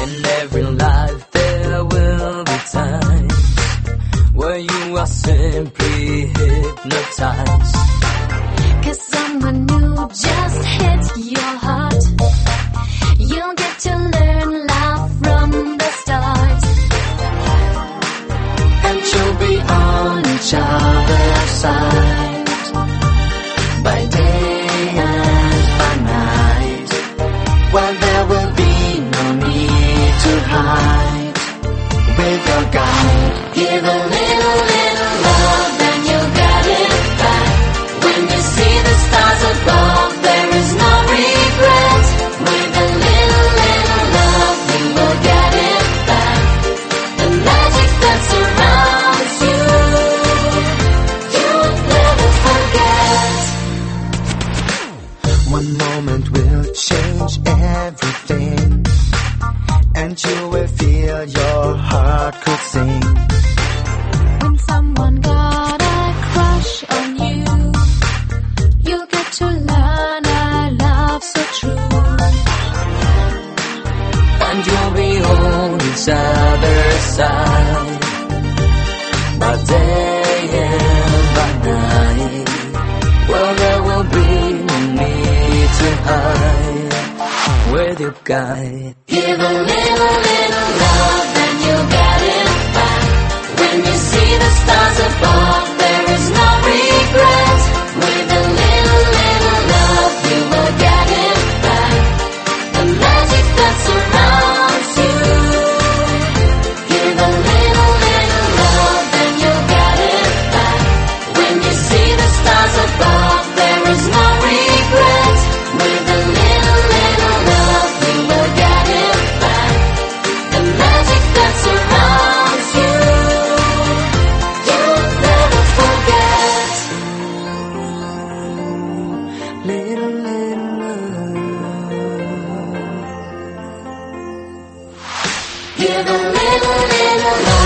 In every life there will be times where you are simply hypnotized. 'Cause someone new just hit your heart. You'll get to learn love from the start. And you'll be on each other's side by day and by night. Well, there will be no need to hide. With your guide, give a little, little love, then you'll get it back. When you see the stars above, there is no regret. With a little, little love, you will get it back. The magic that surrounds you, you'll never forget. One moment will change everything, and you will feel your heart could sing. When someone got a crush on you, you get to learn a love so true. And you'll be on each other's side by day and by night. Well, there will be no need to hide with your guide. Give a little, little love, then you'll get it back. When you see the stars above, there is no regret. With a little, little love, you will get it back. The magic that surrounds you. Give a little, little love, then you'll get it back. When you see the stars above, there is no regret. With a little, little love, you will get it back. The magic that surrounds you, you'll never forget. Little, little love. Give a little, little love.